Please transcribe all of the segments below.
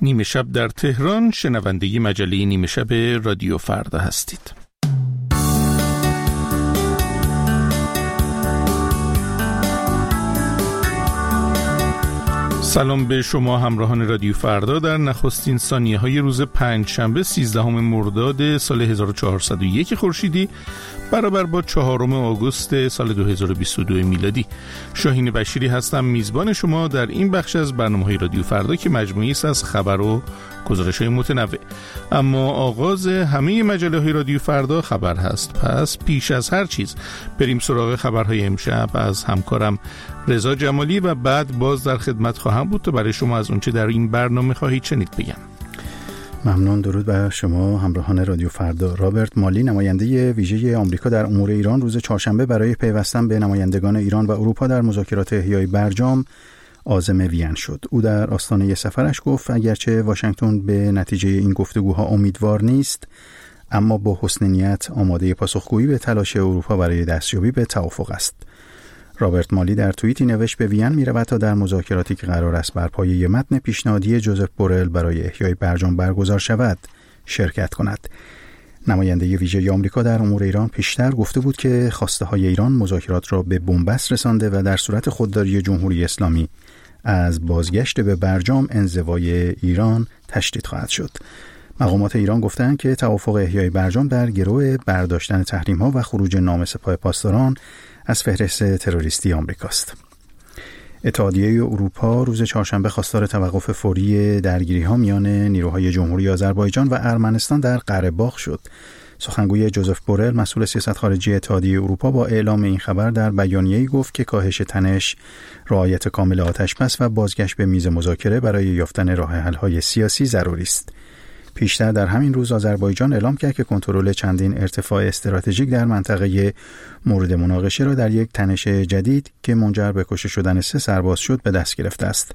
نیمه شب در تهران، شنونده مجله نیمه شب رادیو فردا هستید. سلام به شما همراهان رادیو فردا در نخستین ثانیه های روز پنجشنبه 13 مرداد سال 1401 خورشیدی برابر با 4 آگوست سال 2022 میلادی. شاهین بشیری هستم، میزبان شما در این بخش از برنامه‌های رادیو فردا که مجموعی است از خبر و گزارش‌های متنوع. اما آغاز همه مجله‌های رادیو فردا خبر هست. پس پیش از هر چیز بریم سراغ خبرهای امشب از همکارم رضا جمالی و بعد باز در خدمت خواهم بود تا برای شما از اونچه در این برنامه خواهید شنید بگم. ممنون. درود بر شما همراهان رادیو فردا. رابرت مالی، نماینده ویژه آمریکا در امور ایران، روز چهارشنبه برای پیوستن به نمایندگان ایران و اروپا در مذاکرات احیای برجام عازم وین شد. او در آستانه سفرش گفت اگرچه واشنگتن به نتیجه این گفتگوها امیدوار نیست، اما با حسن نیت آماده پاسخگویی به تلاش اروپا برای دستیابی به توافق است. رابرت مالی در توییتی نوشت به وین می‌رود تا در مذاکراتی که قرار است بر پایه متن پیشنهادی جوزف بورل برای احیای برجام برگزار شود شرکت کند. نماینده ویژه آمریکا در امور ایران پیشتر گفته بود که خواسته‌های ایران مذاکرات را به بنبست رسانده و در صورت خودداری جمهوری اسلامی از بازگشت به برجام انزوای ایران تشدید خواهد شد. مقامات ایران گفتند که توافق احیای برجام در گرو برداشتن تحریم‌ها و خروج نام سپاه پاسداران از فهرست تروریستی آمریکاست. اتحادیه اروپا روز چهارشنبه خواستار توقف فوری درگیری‌ها میان نیروهای جمهوری آذربایجان و ارمنستان در قره باغ شد. سخنگوی جوزف بورل، مسئول سیاست خارجی اتحادیه اروپا، با اعلام این خبر در بیانیه‌ای گفت که کاهش تنش، رعایت کامل آتش‌بس و بازگشت به میز مذاکره برای یافتن راه حل‌های سیاسی ضروری است. پیشتر در همین روز آذربایجان اعلام کرد که کنترل چندین ارتفاع استراتژیک در منطقه مورد مناقشه را در یک تنش جدید که منجر به کشته شدن 3 سرباز شد به دست گرفته است.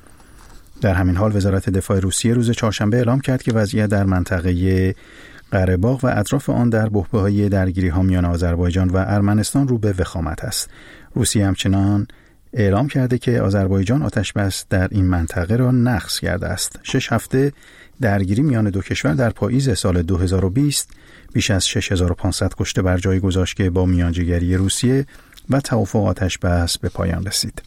در همین حال وزارت دفاع روسیه روز چهارشنبه اعلام کرد که وضعیت در منطقه قره باغ و اطراف آن در بحبوحه درگیری‌ها میان آذربایجان و ارمنستان رو به وخامت است. روسیه همچنان اعلام کرده که آذربایجان آتش‌بس در این منطقه را نقض کرده است. 6 هفته درگیری میان دو کشور در پاییز سال 2020 بیش از 6500 کشته بر جای گذاشت که با میانجیگری روسیه و توافق آتش‌بس به پایان رسید.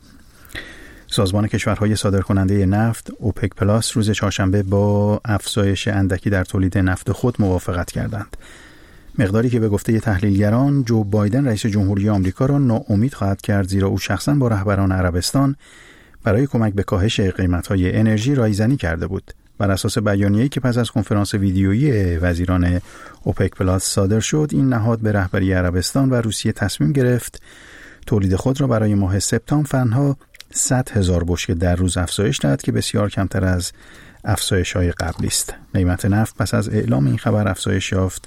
سازمان کشورهای صادرکننده نفت اوپک پلاس روز چهارشنبه با افزایش اندکی در تولید نفت خود موافقت کردند. مقداری که به گفته تحلیلگران جو بایدن رئیس جمهوری آمریکا را ناامید خواهد کرد، زیرا او شخصاً با رهبران عربستان برای کمک به کاهش قیمت‌های انرژی رایزنی کرده بود. بر اساس بیانیه‌ای که پس از کنفرانس ویدیویی وزیران اوپک پلاس صادر شد، این نهاد به رهبری عربستان و روسیه تصمیم گرفت تولید خود را برای ماه سپتامبر تنها 100,000 بشکه در روز افزایش دهد که بسیار کمتر از افزایش‌های قبلی است. قیمت نفت پس از اعلام این خبر افزایش یافت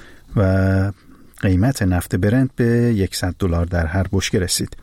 و قیمت نفت برنت به $100 در هر بشکه رسید.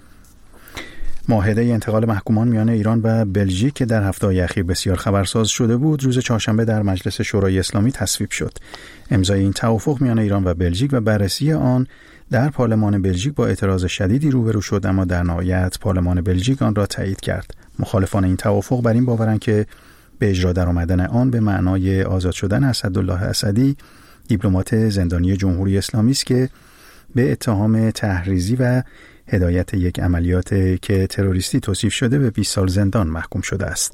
معاهده انتقال محکومان میان ایران و بلژیک که در هفته‌های اخیر بسیار خبرساز شده بود، روز چهارشنبه در مجلس شورای اسلامی تصویب شد. امضای این توافق میان ایران و بلژیک و بررسی آن در پارلمان بلژیک با اعتراض شدیدی روبرو شد، اما در نهایت پارلمان بلژیک آن را تایید کرد. مخالفان این توافق بر این باورند که به اجرا درآمدن آن به معنای آزاد شدن اسدالله اسدی، دیپلمات زندانی جمهوری اسلامی است که به اتهام تحریضی و هدایت یک عملیات که تروریستی توصیف شده به 20 سال زندان محکوم شده است.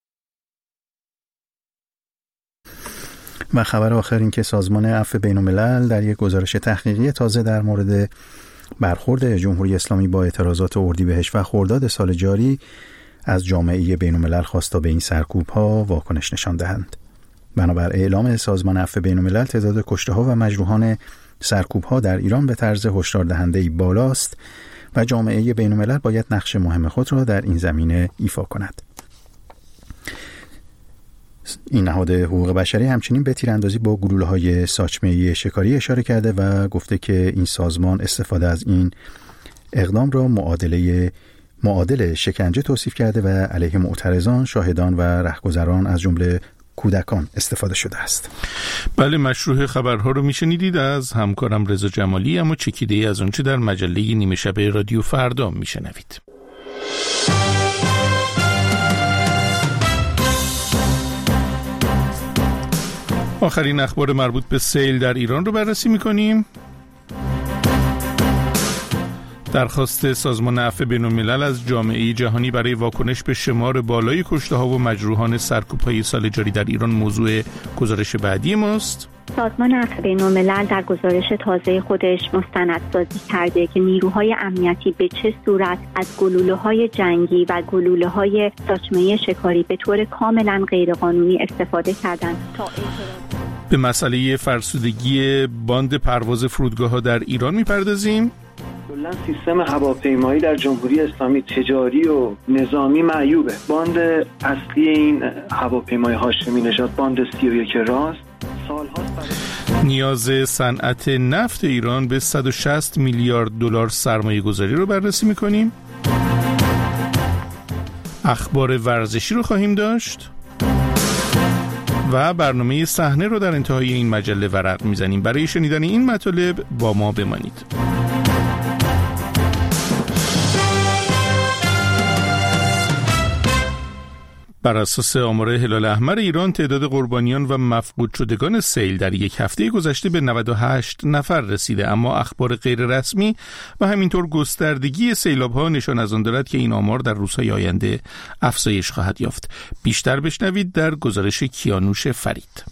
و خبر آخر این که سازمان عفو بین‌الملل در یک گزارش تحقیقی تازه در مورد برخورد جمهوری اسلامی با اعتراضات اردیبهشت و خرداد سال جاری از جامعه بین‌الملل خواست تا به این سرکوب‌ها واکنش نشان دهند. بنابر اعلام سازمان عفو بین‌الملل، تعداد کشته‌ها و مجروحان سرکوب‌ها در ایران به طرز هشدار دهنده‌ای بالاست و جامعه بین‌الملل باید نقش مهم خود را در این زمینه ایفا کند. این نهاد حقوق بشری همچنین به تیراندازی با گلوله‌های ساچمه‌ای شکاری اشاره کرده و گفته که این سازمان استفاده از این اقدام را معادل شکنجه توصیف کرده و علیه معترضان، شاهدان و رهگذران از جمله کودکان استفاده شده است. بله، مشروع خبرها رو میشنیدید از همکارم رضا جمالی، اما چکیده از آنچه در مجله نیمه شب رادیو فردا میشنوید. آخرین اخبار مربوط به سیل در ایران رو بررسی می‌کنیم. درخواست سازمان عفو بین‌الملل از جامعه جهانی برای واکنش به شمار بالای کشته‌ها و مجروحان سرکوب‌های سال جاری در ایران موضوع گزارش بعدی ماست. سازمان عفو بین‌الملل در گزارش تازه خودش مستندسازی کرده که نیروهای امنیتی به چه صورت از گلوله‌های جنگی و گلوله‌های ساچمه شکاری به طور کاملا غیرقانونی استفاده کردند تا به مسئله فرسودگی باند پرواز فرودگاه‌ها در ایران می‌پردازیم. کلاً سیستم هواپیمایی در جمهوری اسلامی تجاری و نظامی معیوبه. باند اصلی این هواپیمای هاشمی نژاد باند 31 راست. نیاز صنعت نفت ایران به 160 میلیارد دلار سرمایه گذاری رو بررسی می‌کنیم. اخبار ورزشی رو خواهیم داشت و برنامه صحنه رو در انتهای این مجله ورق میزنیم. برای شنیدن این مطالب با ما بمانید. بر اساس آمار هلال احمر ایران تعداد قربانیان و مفقود شدگان سیل در یک هفته گذشته به 98 نفر رسیده، اما اخبار غیر رسمی و همینطور گستردگی سیلاب‌ها نشان از آن دارد که این آمار در روزهای آینده افزایش خواهد یافت. بیشتر بشنوید در گزارش کیانوش فرید.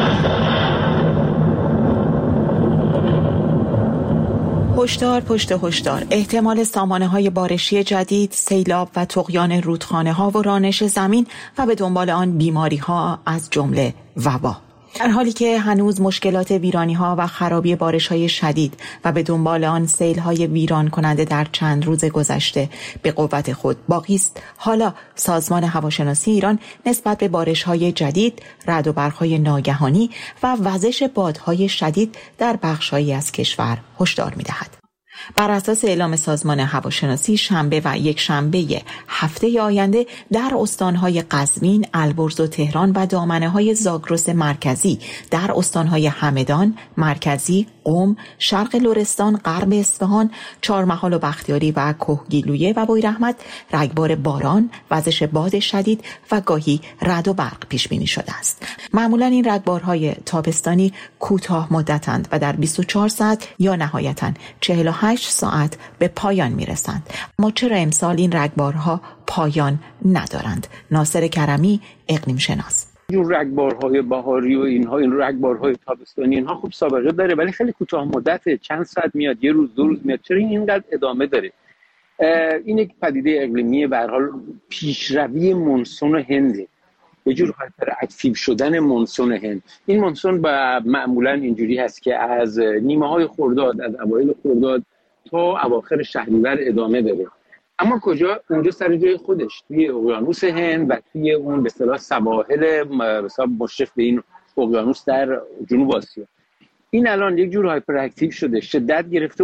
هشدار پشت هشدار، احتمال سامانه‌های بارشی جدید، سیلاب و طغیان رودخانه‌ها و رانش زمین و به دنبال آن بیماری‌ها از جمله وبا. در حالی که هنوز مشکلات ویرانی‌ها و خرابی بارش‌های شدید و به دنبال آن سیل‌های ویران کننده در چند روز گذشته به قوت خود باقی است، حالا سازمان هواشناسی ایران نسبت به بارش‌های جدید، رعد و برق‌های ناگهانی و وزش بادهای شدید در بخش‌هایی از کشور هشدار می‌دهد. بر اساس اعلام سازمان هواشناسی شنبه و یک شنبه هفته آینده در استانهای قزوین، البرز و تهران و دامنه‌های زاگرس مرکزی، در استانهای همدان، مرکزی، قم، شرق لرستان، غرب اصفهان، چهارمحال و بختیاری و کهگیلویه و بویراحمد رگبار باران، وزش باد شدید و گاهی رعد و برق پیش بینی شده است. معمولا این رگبارهای تابستانی کوتاه مدتند و در 24 ساعت یا نهایتاً 48 ساعت به پایان میرسند. اما چرا امسال این رگبارها پایان ندارند؟ ناصر کرمی، اقلیم شناس. این رگبارهای بهاری و این رگبارهای تابستانی اینها خوب سابقه داره ولی خیلی کوتاه مدته، چند ساعت میاد، یه روز دو روز میاد. چرا اینقدر ادامه داره؟ این یک پدیده اقلیمیه، به هر حال پیشروی مونسون هنده، یه جور هایپر اکتیو شدن مونسون هند. این مونسون معمولا اینجوری هست که از نیمه های خرداد، از اوایل خرداد تا اواخر شهریور ادامه داره. اما کجا؟ اونجا سر جای خودش توی اقیانوس هند و توی اون به اصطلاح سواحل مشرف به این اقیانوس در جنوب آسیا. این الان یک جور هایپر اکتیو شده، شدت گرفته،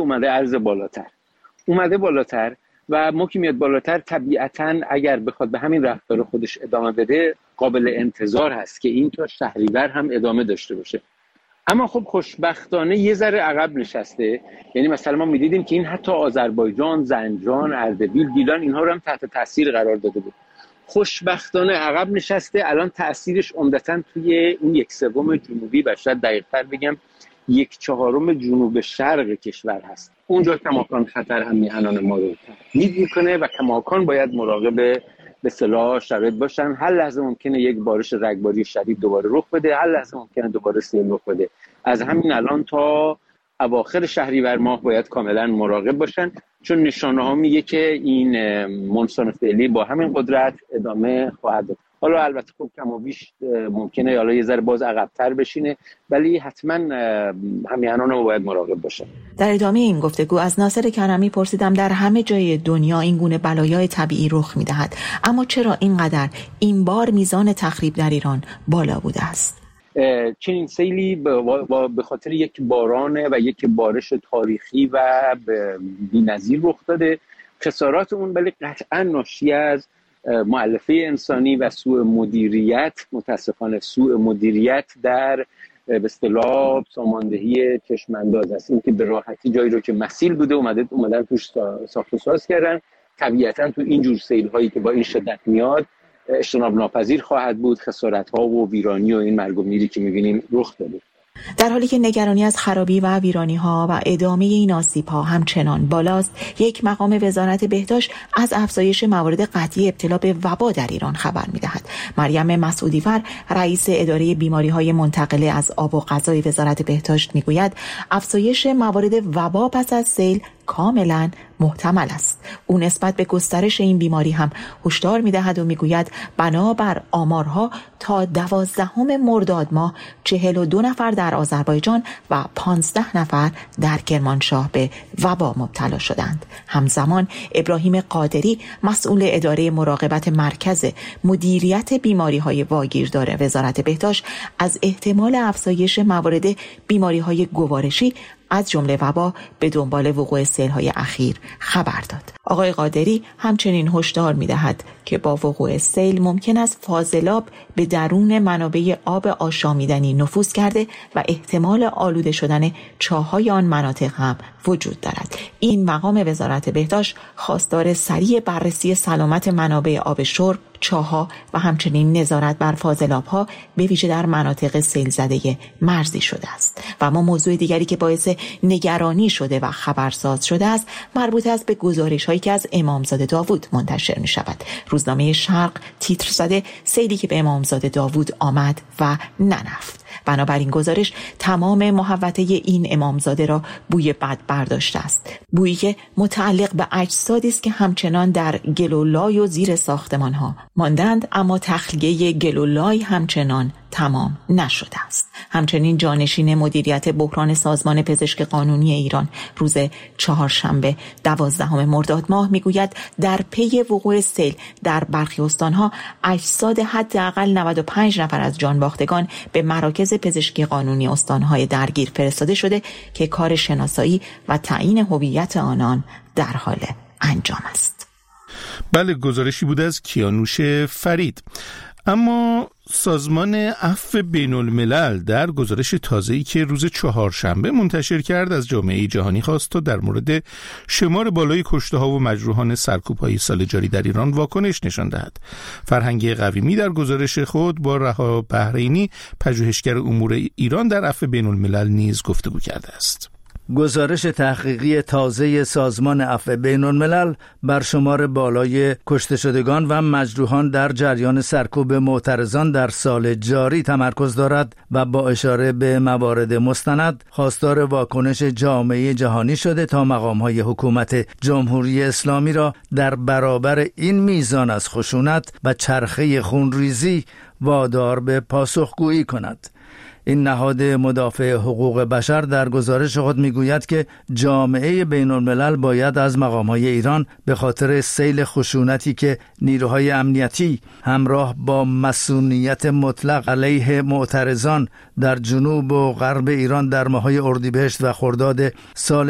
اومده بالاتر و ما که میاد بالاتر طبیعتاً اگر بخواد به همین رفتار خودش ادامه بده قابل انتظار هست که این تا شهریور هم ادامه داشته باشه. اما خب خوشبختانه یه ذره عقب نشسته. یعنی مثلا ما می‌دیدیم که این حتی آذربایجان، زنجان، اردبیل، گیلان اینها رو هم تحت تاثیر قرار داده بود. خوشبختانه عقب نشسته. الان تاثیرش عمدتاً توی اون 1/3 جنوبی و شاید دقیق‌تر بگم 1/4 جنوب شرق کشور هست. اونجا کماکان خطر هم میهنان ما رو تهدید میکنه و کماکان باید مراقب به اصطلاح شرایط باشن. هر لحظه ممکنه یک بارش رگباری شدید دوباره رخ بده، هر لحظه ممکنه دوباره سیل رخ بده. از همین الان تا اواخر شهریور ماه باید کاملا مراقب باشن، چون نشانه ها میگه که این مونسون فعلی با همین قدرت ادامه خواهد داشت. حالا البته خب کم و بیش ممکنه حالا یه ذره باز عقب‌تر بشینه، ولی حتما همیهنان رو باید مراقب باشه. در ادامه این گفتگو از ناصر کرمی پرسیدم در همه جای دنیا این گونه بلایای طبیعی رخ می‌دهد، اما چرا اینقدر این بار میزان تخریب در ایران بالا بوده است؟ چنین سیلی به خاطر یک باران و یک بارش تاریخی و بی‌نظیر رخ داده. خسارات اون ولی قطعا ناشی از مؤلفه انسانی و سوء مدیریت، متاسفانه سوء مدیریت در به اصطلاح ساماندهی چشمانداز است. این که به راحتی جایی رو که مسیل بوده اومدن توش ساخت و ساز کردن. طبیعتا تو این جور سیل هایی که با این شدت میاد اجتناب ناپذیر خواهد بود. خسارت‌ها و ویرانی و این مرگ و میری که می‌بینیم رخ داده. در حالی که نگرانی از خرابی و ویرانی‌ها و ادامه این آسیب‌ها همچنان بالاست، یک مقام وزارت بهداشت از افزایش موارد قطعی ابتلا به وبا در ایران خبر می‌دهد. مریم مسعودی‌فر، رئیس اداره بیماری‌های منتقله از آب و غذای وزارت بهداشت می‌گوید افزایش موارد وبا پس از سیل کاملا محتمل است. او نسبت به گسترش این بیماری هم هشدار می‌دهد و می‌گوید بنابر آمارها تا 12 مرداد ماه 42 نفر در آذربایجان و 15 نفر در کرمانشاه به وبا مبتلا شدند. همزمان ابراهیم قادری، مسئول اداره مراقبت مرکز مدیریت بیماری‌های واگیردار وزارت بهداشت، از احتمال افزایش موارد بیماری‌های گوارشی از جمله وبا به دنبال وقوع سیل‌های اخیر خبر داد. آقای قادری همچنین هشدار می‌دهد که با وقوع سیل ممکن است فاضلاب به درون منابع آب آشامیدنی نفوذ کرده و احتمال آلوده شدن چاه‌های آن مناطق هم وجود دارد. این مقام وزارت بهداشت خواستار سریع بررسی سلامت منابع آب شرب، چاه‌ها و همچنین نظارت بر فاضلاب‌ها به ویژه در مناطق سیل زده مرزی شده است. و اما موضوع دیگری که باعث نگرانی شده و خبرساز شده است مربوط است به گزارش‌هایی که از امامزاده داوود منتشر می‌شود. روزنامه شرق تیتر زده سیلی که به امامزاده داوود آمد و نرفت. بنابراین گزارش تمام محوطه این امامزاده را بوی بد برداشته است. بویی که متعلق به اجسادی است که همچنان در گلولای و زیر ساختمان‌ها ماندند، اما تخلیه گلولای همچنان تمام نشده است. همچنین جانشین مدیریت بحران سازمان پزشک قانونی ایران روز چهارشنبه 12 مرداد ماه میگوید در پی وقوع سیل در برخی استانها اجساد حداقل 95 نفر از جانباختگان به مراکز پزشکی قانونی استانهای درگیر فرستاده شده که کار شناسایی و تعیین هویت آنان در حال انجام است. بله، گزارشی بود از کیانوش فرید. اما سازمان عفو بین الملل در گزارش تازه‌ای که روز چهارشنبه منتشر کرد از جامعه جهانی خواست تا در مورد شمار بالای کشته‌ها و مجروحان سرکوب‌های سال جاری در ایران واکنش نشان دهد. فرهنگ قویمی در گزارش خود با رها بحرینی، پژوهشگر امور ایران در عفو بین الملل نیز گفتگو کرده است. گزارش تحقیقی تازه سازمان عفو بین الملل بر شمار بالای کشته شدگان و مجروحان در جریان سرکوب معترضان در سال جاری تمرکز دارد و با اشاره به موارد مستند خواستار واکنش جامعه جهانی شده تا مقام‌های حکومت جمهوری اسلامی را در برابر این میزان از خشونت و چرخه خونریزی وادار به پاسخگویی کند. این نهاد مدافع حقوق بشر در گزارش خود میگوید که جامعه بین الملل باید از مقام‌های ایران به خاطر سیل خشونتی که نیروهای امنیتی همراه با مسئولیت مطلق علیه معترضان در جنوب و غرب ایران در ماه‌های اردیبهشت و خرداد سال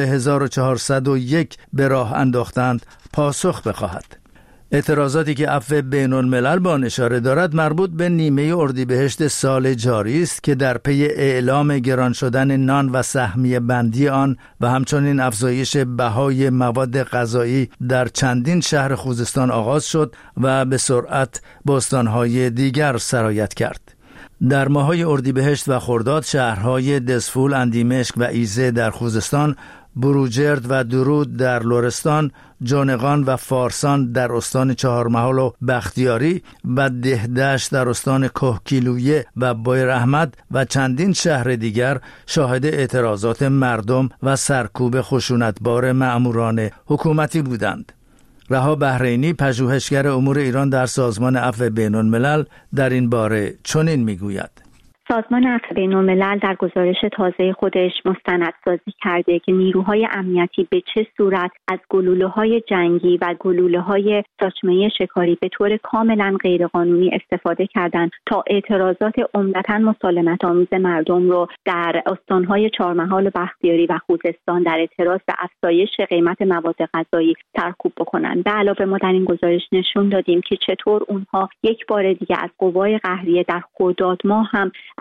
1401 به راه انداختند پاسخ بخواهد. اعتراضاتی که عفو بین الملل با اشاره دارد مربوط به نیمه اردیبهشت سال جاری است که در پی اعلام گران شدن نان و سهمیه بندی آن و همچنین افزایش بهای مواد غذایی در چندین شهر خوزستان آغاز شد و به سرعت به استانهای دیگر سرایت کرد. در ماه‌های اردیبهشت و خرداد شهرهای دسفول، اندیمشک و ایزه در خوزستان، بروجرد و درود در لرستان، جانقان و فارسان در استان چهارمحال و بختیاری و دهدشت در استان کهگیلویه و بویراحمد و چندین شهر دیگر شاهد اعتراضات مردم و سرکوب خشونتبار مأموران حکومتی بودند. رها بحرینی، پژوهشگر امور ایران در سازمان عفو بین الملل، در این باره چنین میگوید: سازمان عفو بین الملل در گزارش تازه خودش مستندسازی کرده که نیروهای امنیتی به چه صورت از گلوله‌های جنگی و گلوله‌های ساچمه شکاری به طور کاملا غیرقانونی استفاده کردند تا اعتراضات عمدتاً مسالمت‌آمیز مردم رو در استان‌های چهارمحال و بختیاری و خوزستان در اعتراض به افزایش قیمت مواد غذایی سرکوب بکنند. به علاوه ما در این گزارش نشون دادیم که چطور اونها یک بار دیگه از قوای قهریه در خرداد ماه هم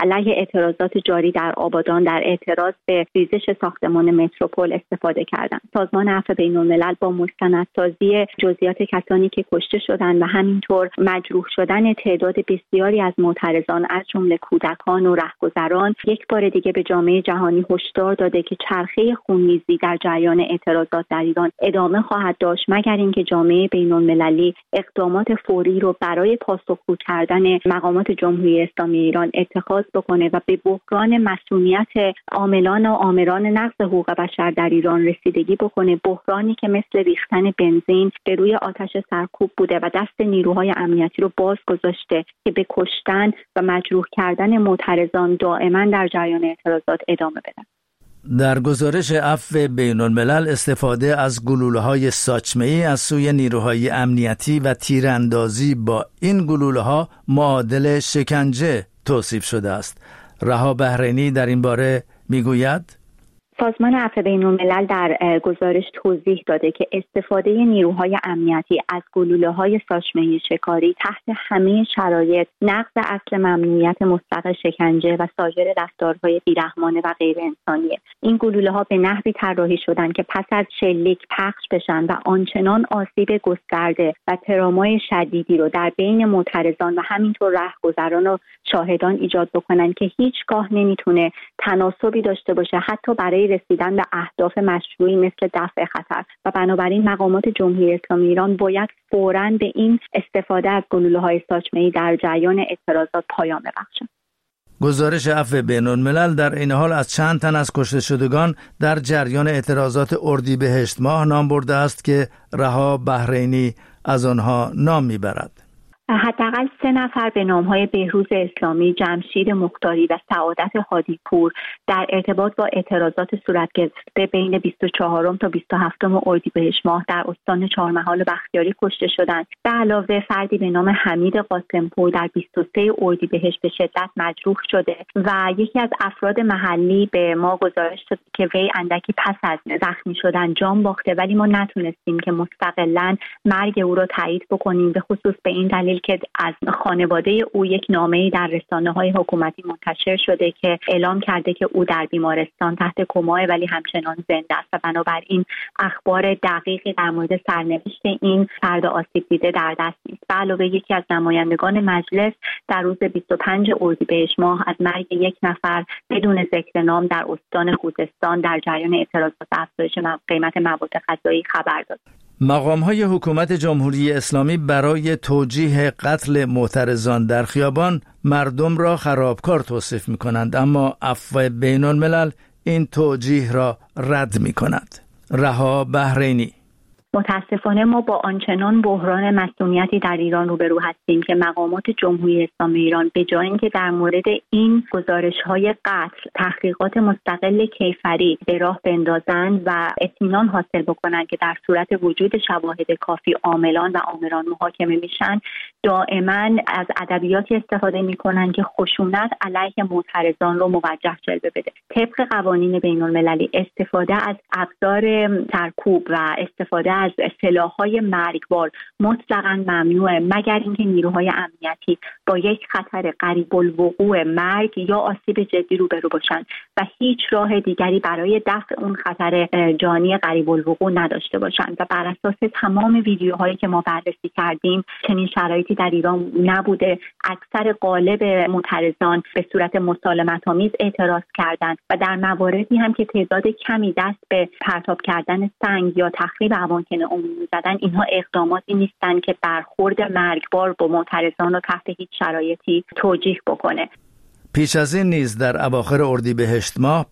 علیه اعتراضات جاری در آبادان در اعتراض به ریزش ساختمان متروپول استفاده کردند. سازمان عفو بین‌الملل با مستندسازی جزئیات کسانی که کشته شدند و همینطور مجروح شدن تعداد بسیاری از معترضان از جمله کودکان و رهگذران یک بار دیگه به جامعه جهانی هشدار داده که چرخه خونریزی در جریان اعتراضات در ایران ادامه خواهد داشت مگر اینکه جامعه بین‌المللی اقدامات فوری رو برای پاسخگو کردن مقامات جمهوری اسلامی ایران اتخاذ بکنه و به بحران مسئولیت عاملان و آمران نقض حقوق بشر در ایران رسیدگی بکنه، بحرانی که مثل ریختن بنزین به روی آتش سرکوب بوده و دست نیروهای امنیتی رو باز گذاشته که به کشتن و مجروح کردن معترضان دائما در جریان اعتراضات ادامه بدن. در گزارش عفو بین‌الملل استفاده از گلوله‌های ساچمه‌ای از سوی نیروهای امنیتی و تیراندازی با این گلوله‌ها معادل شکنجه توصیف شده است. رها بحرینی در این باره میگوید سازمان عفو بین‌الملل در گزارش توضیح داده که استفاده نیروهای امنیتی از گلوله‌های ساچمه‌ای شکاری تحت همه شرایط نقض اصل ممنوعیت مطلق شکنجه و سایر رفتارهای بیرحمانه و غیر انسانیه. این گلوله‌ها به نحوی طراحی شدند که پس از شلیک پخش بشن و آنچنان آسیب گسترده و ترومای شدیدی رو در بین معترضان و همینطور رهگذران و شاهدان ایجاد بکنن که هیچگاه نمیتونه تناسبی داشته باشه حتی برای رسیدن به اهداف مشروعی مثل دفع خطر و بنابراین مقامات جمهوری اسلامی ایران باید فوراً به این استفاده از گلوله‌های ساچمه‌ای در جریان اعتراضات پایان ببخشند. گزارش عفو بین‌الملل در این حال از چند تن از کشته شدگان در جریان اعتراضات اردیبهشت ماه نام برده است که رها بحرینی از آنها نام میبرد. حداقل 3 نفر به نام‌های بهروز اسلامی، جمشید مختاری و سعادت هادی‌پور در ارتباط با اعتراضات صورت گرفته بین 24 تا 27 اردیبهشت ماه در استان چهارمحال بختیاری کشته شدند. به علاوه فردی به نام حمید قاسمپور در 23 اردیبهشت به شدت مجروح شده و یکی از افراد محلی به ما گزارش داد که وی اندکی پس از زخمی شدن جان باخته، ولی ما نتونستیم که مستقلاً مرگ او را تایید بکنیم، به خصوص به این دلیل که از خانواده او یک نامه‌ای در رسانه‌های حکومتی منتشر شده که اعلام کرده که او در بیمارستان تحت کماه ولی همچنان زنده است و بنابراین اخبار دقیقی در مورد سرنوشت این فرد آسیب دیده در دست نیست. به علاوه یکی از نمایندگان مجلس در روز 25 اردیبهشت ماه از مرگ یک نفر بدون ذکر نام در استان خوزستان در جریان اعتراضات افزایش قیمت مواد غذایی خبر داد. مقام‌های حکومت جمهوری اسلامی برای توجیه قتل معترضان در خیابان مردم را خرابکار توصیف می‌کنند، اما عفو بین‌الملل این توجیه را رد می‌کند. رها بحرینی: متاسفانه ما با آنچنان بحران مسئولیتی در ایران روبرو هستیم که مقامات جمهوری اسلامی ایران به جای اینکه در مورد این گزارش‌های قتل تحقیقات مستقل کیفری به راه بندازند و اطمینان حاصل بکنند که در صورت وجود شواهد کافی عاملان و آمران محاکمه میشن، دائما از ادبیاتی استفاده میکنن که خشونت علیه معترضان رو موجه جلوه بده. طبق قوانین بین‌المللی استفاده از ابزار سرکوب و استفاده از سلاح‌های مرگبار مطلقاً ممنوعه مگر اینکه نیروهای امنیتی با یک خطر قریب الوقوع مرگ یا آسیب جدی روبرو باشند و هیچ راه دیگری برای دفع اون خطر جانی قریب الوقوع نداشته باشند. و بر اساس تمام ویدیوهایی که ما بررسی کردیم چنین شرایطی در ایران نبوده. اکثر غالب معترضان به صورت مسالمت‌آمیز اعتراض کردند و در مواردی هم که تعداد کمی دست به پرتاب کردن سنگ یا تخریب اماکن عمومی زدن، اینها اقداماتی نیستند که برخورد مرگبار با معترضان رو تحت هیچ شرایطی توجیه بکنه. پیش از این نیز در اواخر اردیبهشت ماه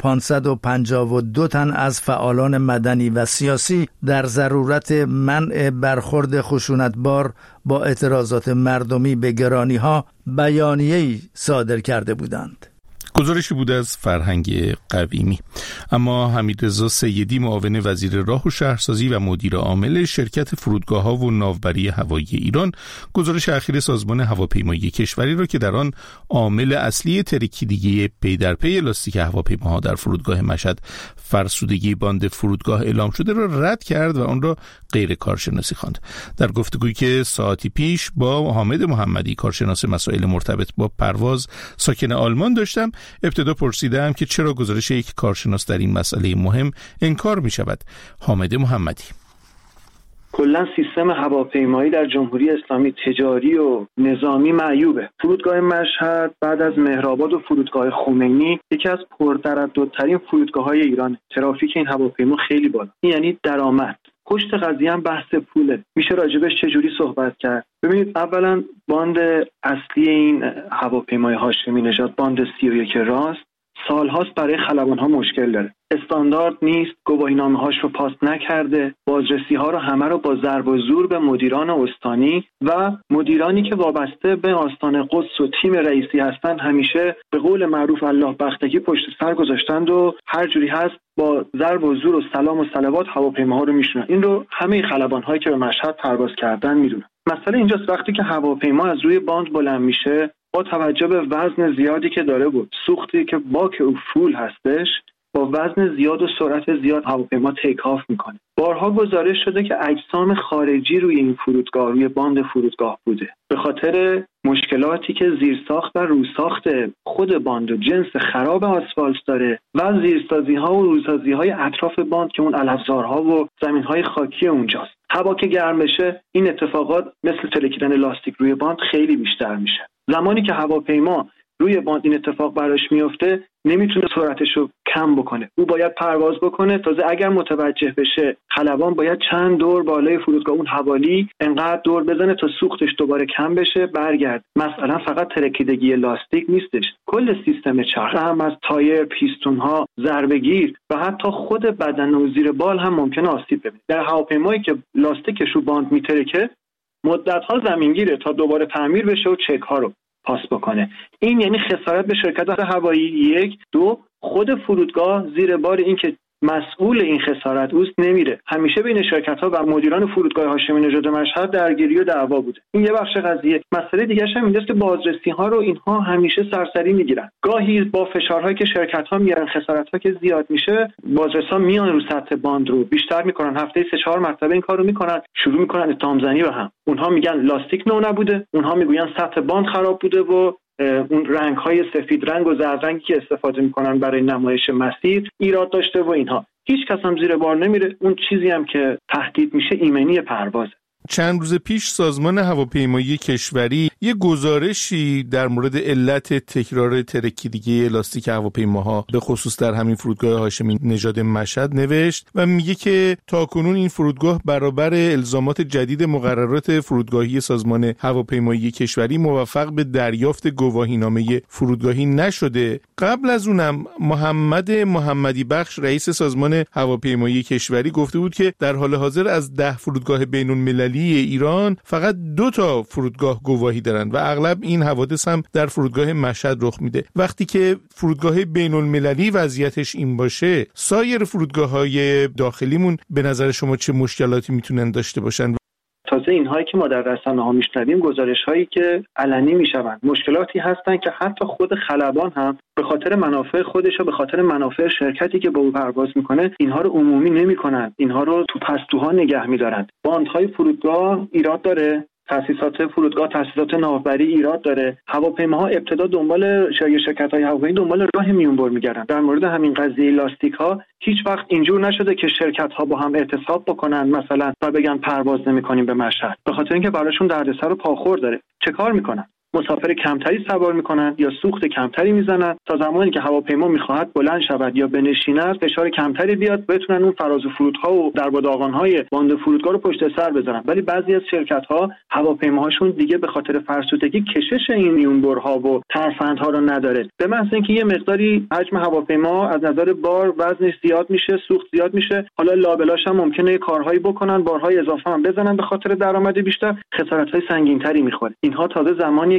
552 تن از فعالان مدنی و سیاسی در ضرورت منع برخورد خشونتبار با اعتراضات مردمی به گرانی‌ها بیانیه‌ای صادر کرده بودند. گزارشی بود از فرهنگ قویمی. اما حمیدرضا سیدی معاون وزیر راه و شهرسازی و مدیر عامل شرکت فرودگاه‌ها و ناوبری هوایی ایران گزارش اخیر سازمان هواپیمایی کشوری را که در آن عامل اصلی ترکیدگی پی در پی لاستیک هواپیماها در فرودگاه مشهد فرسودگی باند فرودگاه اعلام شده را رد کرد و آن را غیر کارشناسی خواند. در گفتگویی که ساعتی پیش با حامد محمدی کارشناس مسائل مرتبط با پرواز ساکن آلمان داشتم، ابتدا پرسیدم که چرا گزارش یک کارشناس در این مسئله مهم انکار می شود. حامد محمدی: کلا سیستم هواپیمایی در جمهوری اسلامی تجاری و نظامی معیوبه. فرودگاه مشهد بعد از مهرآباد و فرودگاه خمینی یکی از پرترددترین فرودگاه‌های ایران. ترافیک این هواپیما خیلی بالا. یعنی درآمد. پشت قضیه هم بحث پوله. میشه راجبش چجوری صحبت کرد؟ ببینید، اولا باند اصلی این هواپیمای هاشمی نژاد باند 31 راست سالهاست برای خلبان‌ها مشکل داره. استاندارد نیست، گواهینامه‌هاش رو پاس نکرده، بازرسی‌ها رو همه رو با ضرب و زور به مدیران استانی و مدیرانی که وابسته به آستان قدس و تیم رئیسی هستن همیشه به قول معروف الله بختگی پشت سر گذاشتند و هر جوری هست با ضرب و زور و سلام و صلوات هواپیماها رو میشونن. این رو همه خلبان‌هایی که به مشهد پرواز کردن میدونن. مسئله اینجاست وقتی که هواپیما از روی باند بلند میشه، با توجه به وزن زیادی که داره بود، سوختی که باک او فول هستش، با وزن زیاد و سرعت زیاد هواپیما تیک آف میکنه. بارها گزارش شده که اجسام خارجی روی این فرودگاه، روی باند فرودگاه بوده. به خاطر مشکلاتی که زیرساخت و روساخت خود باند و جنس خراب آسفالت داره و زیرسازی‌ها و روسازی‌های اطراف باند که اون علفزارها و زمین‌های خاکی اونجاست. هوا که گرم بشه این اتفاقات مثل ترکیدن لاستیک روی باند خیلی بیشتر میشه. زمانی که هواپیما روی باند این اتفاق براش میفته نمیتونه سرعتش رو کم بکنه، او باید پرواز بکنه. تازه اگر متوجه بشه خلبان باید چند دور بالای فرودگاه اون حوالی انقدر دور بزنه تا سوختش دوباره کم بشه برگرد. مثلا فقط ترکیدگی لاستیک نیستش، کل سیستم چرخ هم از تایر، پیستون ها، ضربه‌گیر و حتی خود بدن و زیر بال هم ممکنه آسیب ببینه. در هواپیمایی که لاستیکش رو باند میترکه مدت‌ها زمینگیره تا دوباره تعمیر بشه و چک ها رو پاس بکنه. این یعنی خسارت به شرکت هوایی. یک، دو، خود فرودگاه زیر بار این که مسئول این خسارت اوست نمیره. همیشه بین شرکت‌ها و مدیران فرودگاه هاشمی نژاد مشهد درگیری و دعوا بوده. این یه بخش قضیه. مسئله دیگه هم اینجاست که بازرسی‌ها رو اینها همیشه سرسری میگیرن. گاهی با فشارهایی که شرکت‌ها میارن، خسارت‌ها که زیاد میشه، بازرس‌ها میان رو سطح باند رو بیشتر میکنن. هفته‌ای 3-4 مرتبه این کارو میکنن، شروع میکنن اتهام‌زنی به هم. اونها میگن لاستیک نو نبوده، اونها میگن سطح باند خراب بوده و اون رنگ‌های سفید رنگ و زرد رنگی که استفاده می‌کنن برای نمایش مسیر ایراد داشته و اینها. هیچ کس هم زیر بار نمیره. اون چیزی هم که تهدید میشه ایمنی پروازه. چند روز پیش سازمان هواپیمایی کشوری یه گزارشی در مورد علت تکرار ترکیدگی لاستیک هواپیماها به خصوص در همین فرودگاه هاشمی نژاد مشهد نوشت و میگه که تاکنون این فرودگاه برابر الزامات جدید مقررات فرودگاهی سازمان هواپیمایی کشوری موفق به دریافت گواهینامه فرودگاهی نشده. قبل از اونم محمد محمدی بخش رئیس سازمان هواپیمایی کشوری گفته بود که در حال حاضر از 10 فرودگاه بین‌المللی ایران فقط 2 فرودگاه گواهی دارن و اغلب این حوادث هم در فرودگاه مشهد رخ میده. وقتی که فرودگاه بین‌المللی وضعیتش این باشه، سایر فرودگاه‌های داخلیمون به نظر شما چه مشکلاتی میتونن داشته باشن؟ تازه اینهایی که ما در رسانه‌ها میشنویم گزارش‌هایی که علنی میشوند، مشکلاتی هستن که حتی خود خلبان هم به خاطر منافع خودش و به خاطر منافع شرکتی که با او پرواز میکنه اینها رو عمومی نمیکنن، اینها رو تو پستوها نگه میدارن. باندهای فرودگاه ایراد داره، تاسیسات فرودگاه، تاسیسات ناوبری ایراد داره. هواپیماها ابتدا دنبال شرکت‌های هوایی دنبال راه میونبر میگردن. در مورد همین قضیه لاستیک‌ها هیچ وقت اینجور نشده که شرکت‌ها با هم اعتصاب بکنن مثلا و بگن پرواز نمی‌کنیم به مشهد، به خاطر اینکه براشون دردسر و پاخور داره. چه کار میکنن؟ مسافر کمتری سوار میکنن یا سوخت کمتری میزنن تا زمانی که هواپیما میخواهد بلند شود یا بنشیند فشار کمتری بیاد بتونن اون فراز و فرودها و در و داغانهای باند فرودگاه رو پشت سر بزنن. ولی بعضی از شرکت‌ها هواپیماهاشون دیگه به خاطر فرسودگی کشش این میونبرها و ترفندها رو نداره. به محض اینکه یه مقداری حجم هواپیما از نظر بار وزنش زیاد میشه، سوخت زیاد میشه، حالا لابلاش هم ممکنه کارهایی بکنن، بارهای اضافه هم بزنن، به خاطر درآمد بیشتر خسارت‌های سنگین‌تری میخوره. اینها تازه زمانی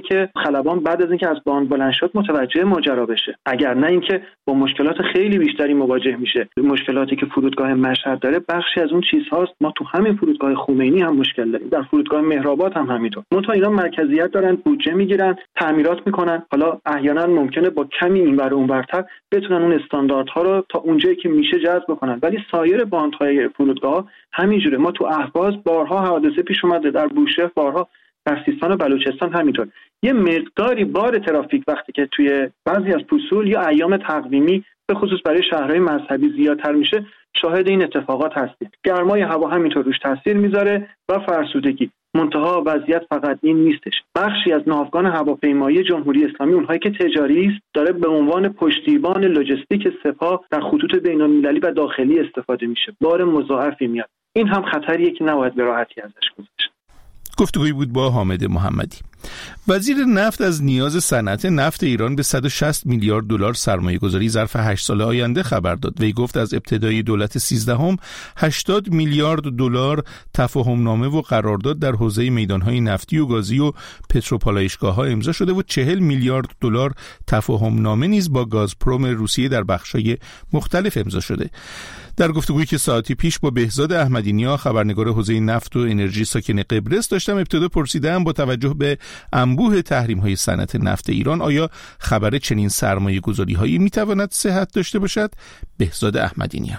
که خلبان بعد از اینکه از باند بلند شد متوجه ماجرا بشه، اگر نه اینکه با مشکلات خیلی بیشتری مواجه میشه. مشکلاتی که فرودگاه مشهد داره بخشی از اون چیزهاست. ما تو همین فرودگاه خمینی هم مشکل داریم، در فرودگاه مهرآباد هم همینطور. منتها اینا مرکزیت دارن، بودجه میگیرن، تعمیرات میکنن. حالا احیانا ممکنه با کمی اینور اونورتر بتونن اون استانداردها رو تا اونجایی که میشه جذب بکنن، ولی سایر باندهای فرودگاه همینجوره. ما تو اهواز بارها حادثه پیش اومده، در بوشهر بارها، در سیستان و بلوچستان همینطور. یه مقداری بار ترافیک وقتی که توی بعضی از فصول یا ایام تقویمی به خصوص برای شهرهای مذهبی زیادتر میشه، شاهد این اتفاقات هستیم. گرمای هوا همینطور روش تاثیر میذاره و فرسودگی. منتها وضعیت فقط این نیستش. بخشی از ناوگان هواپیمایی جمهوری اسلامی، اونهایی که تجاری است، داره به عنوان پشتیبان لوجستیک سپاه در خطوط بین‌المللی و داخلی استفاده میشه. بار مضاعفی میاد. این هم خطریه که نباید به راحتی ازش گذشت. گفتگویی بود با حامد محمدی. وزیر نفت از نیاز صنعت نفت ایران به 160 میلیارد دلار سرمایه‌گذاری ظرف 8 سال آینده خبر داد. وی گفت از ابتدای دولت 13 80 میلیارد دلار تفاهمنامه و قرارداد در حوزه میدان‌های نفتی و گازی و پتروپالایشگاه‌ها امضا شده و 40 میلیارد دلار تفاهمنامه نیز با گازپروم روسیه در بخش‌های مختلف امضا شده. در گفتگویی که ساعتی پیش با بهزاد احمدی‌نیا خبرنگار حوزه نفت و انرژی ساکن قبرس داشتم، ابتدا پرسیدم با توجه به انبوه تحریم‌های صنعت نفت ایران آیا خبر چنین سرمایه‌گذاری‌هایی می‌تواند صحت داشته باشد؟ بهزاد احمدی‌نیا: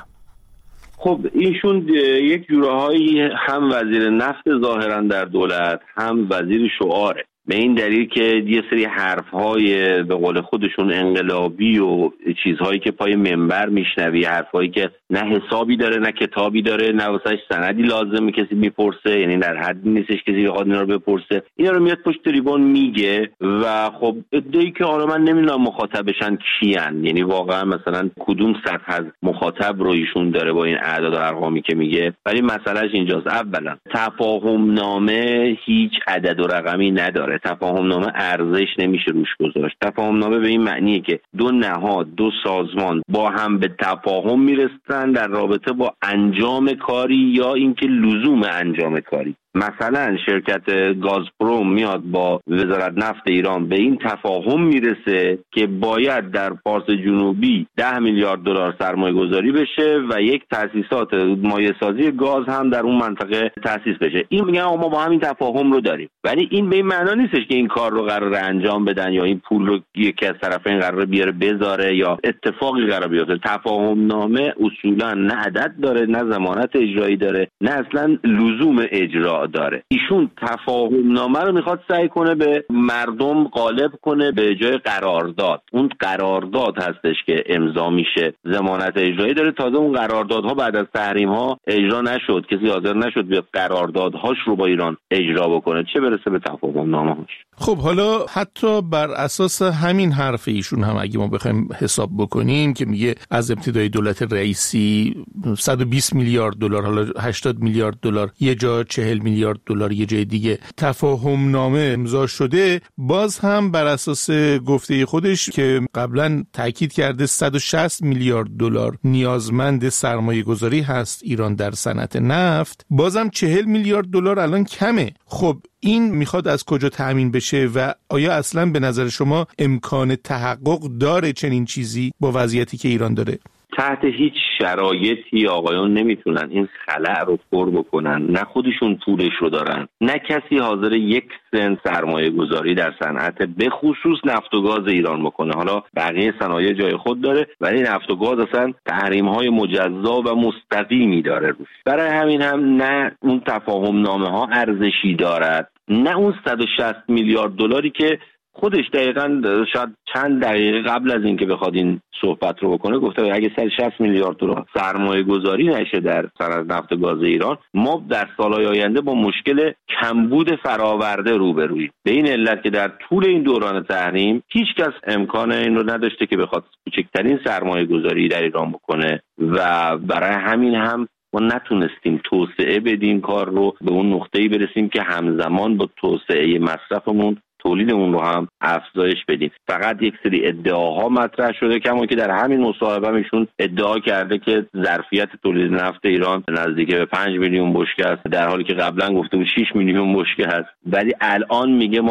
خب ایشون یک جورهایی هم وزیر نفت ظاهراً در دولت، هم وزیر شعاره، به این دلیل که یه سری حرف‌های به قول خودشون انقلابی و چیزهایی که پای منبر میشنوی، حرفایی که نه حسابی داره نه کتابی داره، نه واسش سندی لازمه کسی میپرسه، یعنی در حدی نیستش کسی بخواد اینا رو بپرسه، اینا رو میاد پشت تریبون میگه. و خب ادعایی که حالا من نمیدونم مخاطبشن کیان، یعنی واقعا مثلا کدوم سطح از مخاطب رو ایشون داره با این اعداد و ارقامی که میگه. ولی مسئلهش اینجاست، اولا تفاهم نامه هیچ عدد و رقمی نداره. تفاهم نامه ارزش نمیشه روش گذاشت. تفاهم نامه به این معنیه که دو نهاد، دو سازمان با هم به تفاهم میرسن در رابطه با انجام کاری یا اینکه لزوم انجام کاری. مثلا شرکت گازپروم میاد با وزارت نفت ایران به این تفاهم میرسه که باید در فارس جنوبی 10 میلیارد دلار سرمایه گذاری بشه و یک تأسیسات مایع سازی گاز هم در اون منطقه تأسیس بشه. این میگن ما با همین تفاهم رو داریم، ولی این به این معنا نیستش که این کار رو قراره انجام بدن یا این پول رو یکی از طرفین قراره بیاره بذاره یا اتفاقی قراره بیفته. تفاهم نامه اصولا نه عدد داره، نه ضمانت اجرایی داره، نه اصلا لزوم اجرا داره. ایشون تفاهم نامه رو میخواد سعی کنه به مردم غالب کنه به جای قرارداد. اون قرارداد هستش که امضا میشه، ضمانت اجرایی داره. تازه اون قراردادها بعد از تحریم ها اجرا نشد، کسی حاضر نشد به قراردادهاش رو با ایران اجرا بکنه، چه برسه به تفاهم نامه هاش. خب حالا حتی بر اساس همین حرف ایشون هم اگه ما بخوایم حساب بکنیم که میگه از ابتدای دولت رئیسی 120 میلیارد دلار، حالا 80 میلیارد دلار، یه جا 40 میلیارد دلار یه جای دیگه تفاهم نامه امضا شده، باز هم بر اساس گفته خودش که قبلا تاکید کرده 160 میلیارد دلار نیازمند سرمایه گذاری هست ایران در صنعت نفت، بازم 40 میلیارد دلار الان کمه. خب این میخواد از کجا تأمین بشه و آیا اصلا به نظر شما امکان تحقق داره چنین چیزی با وضعیتی که ایران داره؟ تحت هیچ شرایطی آقایون نمیتونن این خلأ رو پر بکنن، نه خودشون پولش رو دارن، نه کسی حاضر یک سنت سرمایه گذاری در صنعت به خصوص نفت و گاز ایران بکنه. حالا بقیه صنایع جای خود داره، ولی نفت و گاز اصلا تحریم های مجزا و مستقیمی داره روش. برای همین هم نه اون تفاهم نامه ها ارزشی دارد، نه اون 160 میلیارد دلاری که خودش دقیقاً شاید چند دقیقه قبل از اینکه بخواد این صحبت رو بکنه گفته اگه 160 میلیارد دلار سرمایه گذاری نشه در صنعت نفت و گاز ایران، ما در سالهای آینده با مشکل کمبود فراورده روبروییم. به این علت که در طول این دوران تحریم هیچ کس امکان این رو نداشته که بخواد کوچکترین سرمایه گذاری در ایران بکنه و برای همین هم ما نتونستیم توسعه بدیم کار رو، به اون نقطه‌ای برسیم که همزمان با توسعه مصرفمون تولید اون رو هم افزایش بدیم. فقط یک سری ادعاها مطرح شده، کما که در همین مصاحبه ایشون ادعا کرده که ظرفیت تولید نفت ایران نزدیک به 5 میلیون بشکه است، در حالی که قبلا گفته بود 6 میلیون بشکه است. ولی الان میگه ما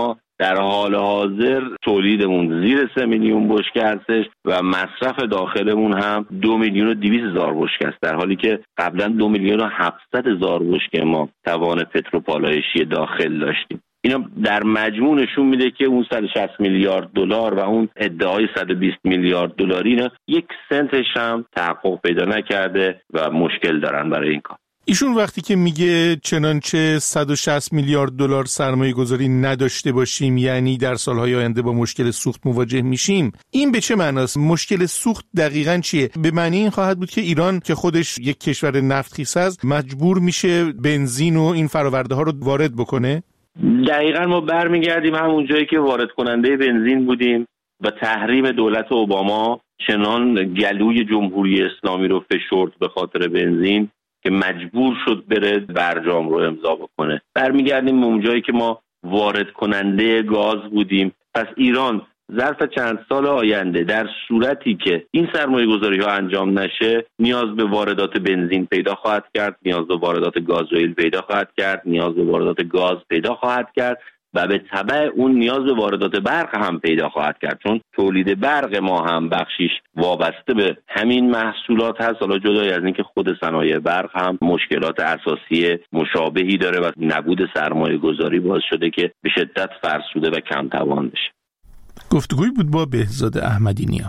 در حال حاضر تولیدمون زیر 3 میلیون بشکه هستش و مصرف داخلمون هم 2,200,000 بشکه است، در حالی که قبلا 2,700,000 بشکه ما توان پتروپالایشی داخل داشتیم. اینا در مجموع نشون میده که اون 160 میلیارد دلار و اون ادعای 120 میلیارد دلاری نه 1 سنتش هم تحقق پیدا نکرده و مشکل دارن برای این کار. ایشون وقتی که میگه چنانچه 160 میلیارد دلار سرمایه گذاری نداشته باشیم، یعنی در سالهای آینده با مشکل سوخت مواجه میشیم، این به چه معناست؟ مشکل سوخت دقیقاً چیه؟ به معنی این خواهد بود که ایران که خودش یک کشور نفتخیز است مجبور میشه بنزین و این فراورده ها رو وارد بکنه؟ دقیقاً ما برمیگردیم همون جایی که وارد کننده بنزین بودیم و تحریم دولت اوباما چنان گلوی جمهوری اسلامی رو فشرد به خاطر بنزین که مجبور شد بره برجام رو امضا بکنه. برمیگردیم به اون جایی که ما وارد کننده گاز بودیم. پس ایران ظرف چند سال آینده در صورتی که این سرمایه گذاری ها انجام نشه نیاز به واردات بنزین پیدا خواهد کرد، نیاز به واردات گازوئیل پیدا خواهد کرد، نیاز به واردات گاز پیدا خواهد کرد و به تبع اون نیاز به واردات برق هم پیدا خواهد کرد، چون تولید برق ما هم بخشیش وابسته به همین محصولات هست. حالا جدای از اینکه خود صنایع برق هم مشکلات اساسی مشابهی داره و نبود سرمایه گذاری باعث شده که به شدت فرسوده و کم توان بشه. گفتگوی بود با بهزاد احمدی نیا.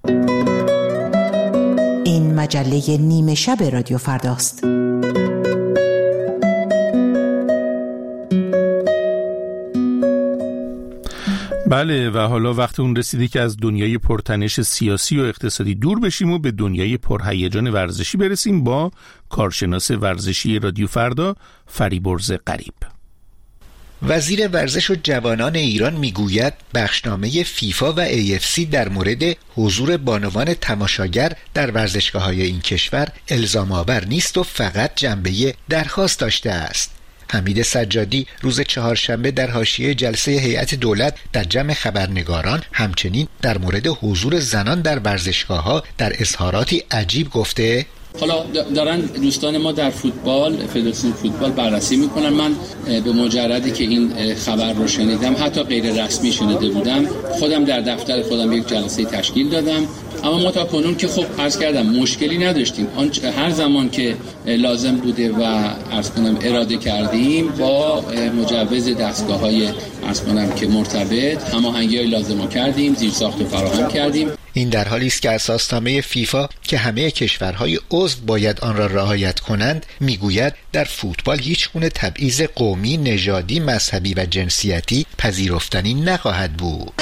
این مجله نیمه شب رادیو فرداست. بله و حالا وقت اون رسیده که از دنیای پرتنش سیاسی و اقتصادی دور بشیم و به دنیای پرهیجان ورزشی برسیم با کارشناس ورزشی رادیو فردا فریبرز غریب. وزیر ورزش و جوانان ایران میگوید بخشنامه فیفا و AFC در مورد حضور بانوان تماشاگر در ورزشگاه‌های این کشور الزام آور نیست و فقط جنبه درخواست داشته است. حمید سجادی روز چهارشنبه در حاشیه جلسه هیئت دولت در جمع خبرنگاران همچنین در مورد حضور زنان در ورزشگاه‌ها در اظهاراتی عجیب گفته حالا دارن دوستان ما در فوتبال، فدراسیون فوتبال بررسی میکنن. من به مجردی که این خبر رو شنیدم، حتی غیر رسمی شنیده بودم، خودم در دفتر خودم یک جلسه تشکیل دادم. اما ما تا کنون که خب عرض کردم مشکلی نداشتیم. هر زمان که لازم بوده و عرض کنم اراده کردیم با مجوز دستگاه‌های عرض کنم که مرتبط هماهنگی‌های لازم رو کردیم، زیرساخت فراهم کردیم. این در حالی است که اساسنامه فیفا که همه کشورهای عضو باید آن را رعایت کنند میگوید در فوتبال هیچ گونه تبعیض قومی، نژادی، مذهبی و جنسیتی پذیرفتنی نخواهد بود.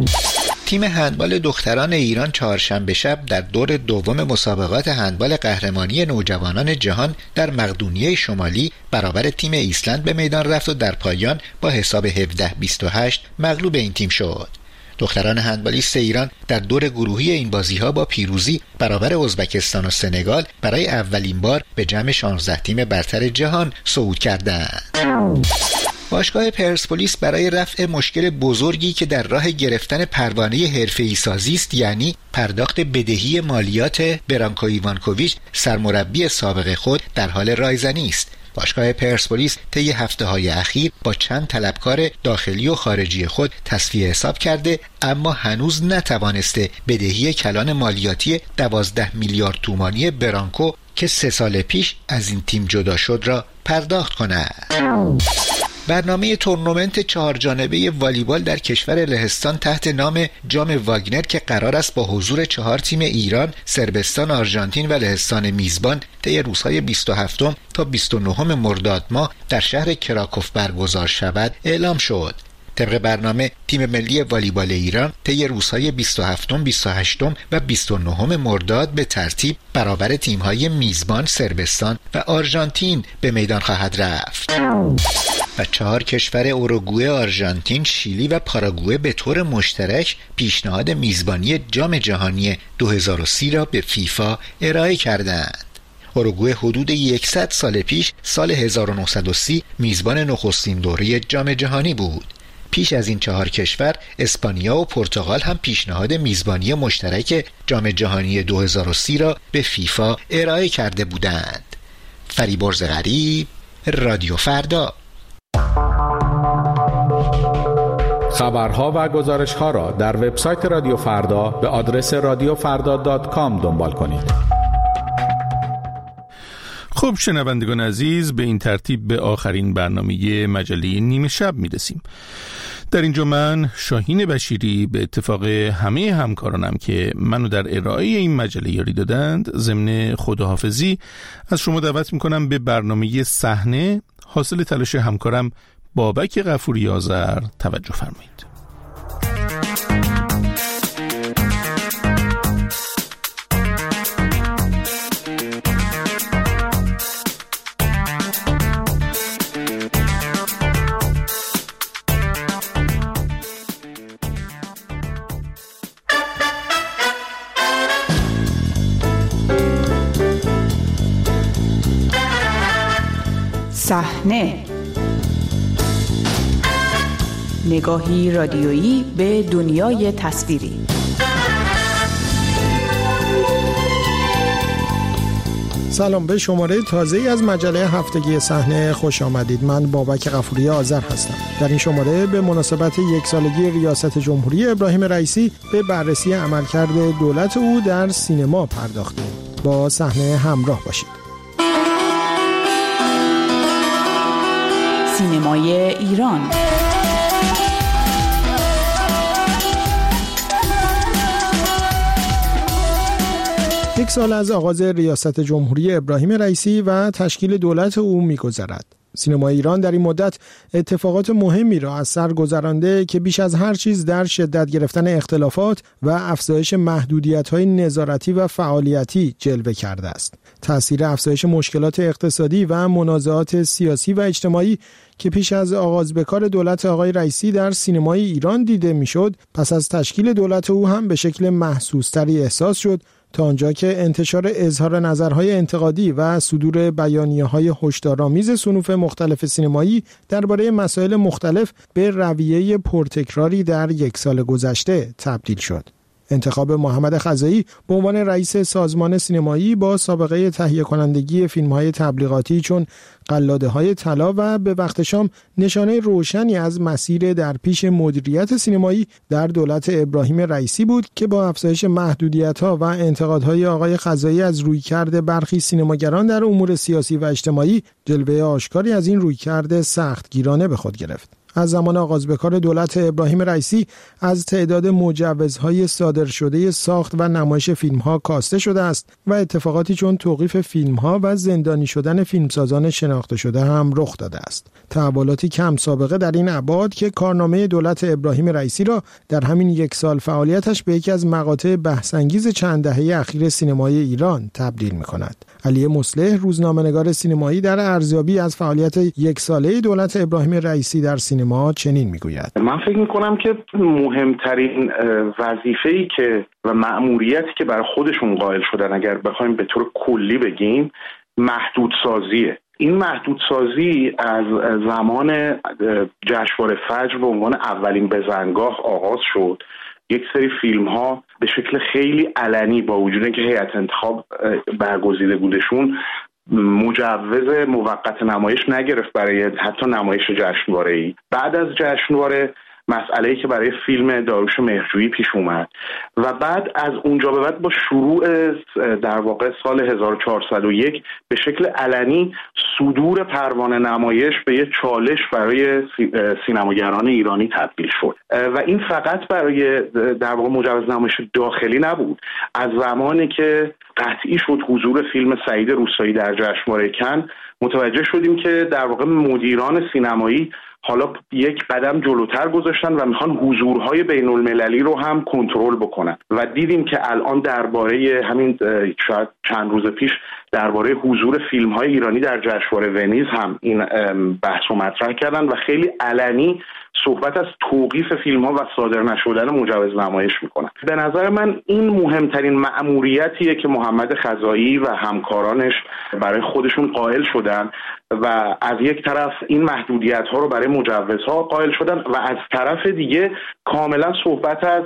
تیم هندبال دختران ایران چهارشنبه شب در دور دوم مسابقات هندبال قهرمانی نوجوانان جهان در مقدونیه شمالی برابر تیم ایسلند به میدان رفت و در پایان با حساب 17-28 مغلوب این تیم شد. دختران هندبالیست ایران در دور گروهی این بازی‌ها با پیروزی برابر ازبکستان و سنگال برای اولین بار به جمع 16 تیم برتر جهان صعود کردند. باشگاه پرسپولیس برای رفع مشکل بزرگی که در راه گرفتن پروانه حرفه‌ای سازی است، یعنی پرداخت بدهی مالیات برانکو ایوانکوویچ سرمربی سابق خود، در حال رایزنی است. باشگاه پرسپولیس طی هفته‌های اخیر با چند طلبکار داخلی و خارجی خود تصفیه حساب کرده، اما هنوز نتوانسته بدهی کلان مالیاتی 12 میلیارد تومانی برانکو که 3 سال پیش از این تیم جدا شد را پرداخت کند. برنامه تورنمنت 4 جانبه والیبال در کشور لهستان تحت نام جام واگنر که قرار است با حضور 4 تیم ایران، صربستان، آرژانتین و لهستان میزبان طی روزهای 27 تا 29 مرداد ماه در شهر کراکوف برگزار شود اعلام شد. طبق برنامه تیم ملی والیبال ایران طی روزهای 27، 28 و 29 مرداد به ترتیب برابر تیم‌های میزبان صربستان و آرژانتین به میدان خواهد رفت. و 4 کشور اوروگوئه، آرژانتین، شیلی و پاراگوئه به طور مشترک پیشنهاد میزبانی جام جهانی 2030 را به فیفا ارائه کردند. اوروگوئه حدود 100 سال پیش سال 1930 میزبان نخستین دوره جام جهانی بود. پیش از این 4 کشور اسپانیا و پرتغال هم پیشنهاد میزبانی مشترک جام جهانی 2030 را به فیفا ارائه کرده بودند. فریبرز غریب، رادیو فردا. خبرها و گزارش‌ها را در وبسایت رادیو فردا به آدرس radiofarda.com دنبال کنید. خب شنوندگان عزیز، به این ترتیب به آخرین برنامه مجله نیمه شب میرسیم. در اینجا من شاهین بشیری به اتفاق همه همکارانم که منو در ارائه این مجله یاری دادند ضمن خداحافظی از شما دعوت میکنم به برنامه صحنه حاصل تلاش همکارم بابک غفوری آذر توجه فرمایید. صحنه، نگاهی رادیویی به دنیای تصویری. سلام، به شماره تازه‌ای از مجله هفتگی صحنه خوش آمدید. من بابک غفوری آذر هستم. در این شماره به مناسبت 1 سالگی ریاست جمهوری ابراهیم رئیسی به بررسی عملکرد دولت او در سینما پرداختیم. با صحنه همراه باشید. سینمای ایران. یک سال از آغاز ریاست جمهوری ابراهیم رئیسی و تشکیل دولت او می‌گذرد. سینمای ایران در این مدت اتفاقات مهمی را از سر گذرانده که بیش از هر چیز در شدت گرفتن اختلافات و افزایش محدودیت‌های نظارتی و فعالیتی جلوه کرده است. تأثیر افزایش مشکلات اقتصادی و منازعات سیاسی و اجتماعی که پیش از آغاز به کار دولت آقای رئیسی در سینمای ایران دیده میشد، پس از تشکیل دولت او هم به شکل محسوس‌تری احساس شد، تا آنجا که انتشار اظهار نظرهای انتقادی و صدور بیانیه‌های هشدارآمیز صنوف مختلف سینمایی درباره مسائل مختلف به رویه پرتکراری در 1 سال گذشته تبدیل شد. انتخاب محمد خزایی به عنوان رئیس سازمان سینمایی با سابقه تهیه کنندگی فیلم‌های تبلیغاتی چون قلاده‌های طلا و به وقت شام نشانه روشنی از مسیر در پیش مدیریت سینمایی در دولت ابراهیم رئیسی بود که با افزایش محدودیت‌ها و انتقادهای آقای خزایی از رویکرد برخی سینماگران در امور سیاسی و اجتماعی، جلوه آشکاری از این رویکرد سختگیرانه به خود گرفت. از زمان آغاز به کار دولت ابراهیم رئیسی از تعداد مجوزهای صادر شده ساخت و نمایش فیلم‌ها کاسته شده است و اتفاقاتی چون توقیف فیلم‌ها و زندانی شدن فیلمسازان شناخته شده هم رخ داده است. تحولاتی کم سابقه در این ابعاد که کارنامه دولت ابراهیم رئیسی را در همین 1 سال فعالیتش به یکی از مقاطع بحث‌انگیز چند دهه اخیر سینمای ایران تبدیل می‌کند. علی مصلح، روزنامه‌نگار سینمایی، در ارزیابی از فعالیت 1 ساله دولت ابراهیم رئیسی در سینما چنین میگوید: من فکر میکنم که مهمترین وظیفه‌ای که و مأموریتی که برای خودشون قائل شدن، اگر بخوایم به طور کلی بگیم، محدودسازیه. این محدودسازی از زمان جشنواره فجر به عنوان اولین بزنگاه آغاز شد. یک سری فیلم ها به شکل خیلی علنی با وجود اینکه هیئت انتخاب برگزیده بودشون مجوز موقت نمایش نگرفت برای حتی نمایش جشنواره‌ای. بعد از جشنواره مسئله‌ای که برای فیلم داریوش مهرجویی پیش اومد و بعد از اونجا به بعد با شروع در واقع سال 1401 به شکل علنی صدور پروانه نمایش به یک چالش برای سینماگران ایرانی تبدیل شد و این فقط برای در واقع مجوز نمایش داخلی نبود. از زمانی که قطعی شد حضور فیلم سعید روستایی در جشنواره کن، متوجه شدیم که در واقع مدیران سینمایی حالا یک قدم جلوتر گذاشتن و میخوان حضورهای بین المللی رو هم کنترل بکنن و دیدیم که الان درباره همین شاید چند روز پیش درباره حضور فیلم‌های ایرانی در جشنواره ونیز هم این بحث رو مطرح کردن و خیلی علنی صحبت از توقیف فیلم‌ها و صادر نشدن مجوز نمایش میکنن. به نظر من این مهمترین مأموریتیه که محمد خزایی و همکارانش برای خودشون قائل شدن و از یک طرف این محدودیت‌ها رو برای مجوزها قائل شدن و از طرف دیگه کاملا صحبت از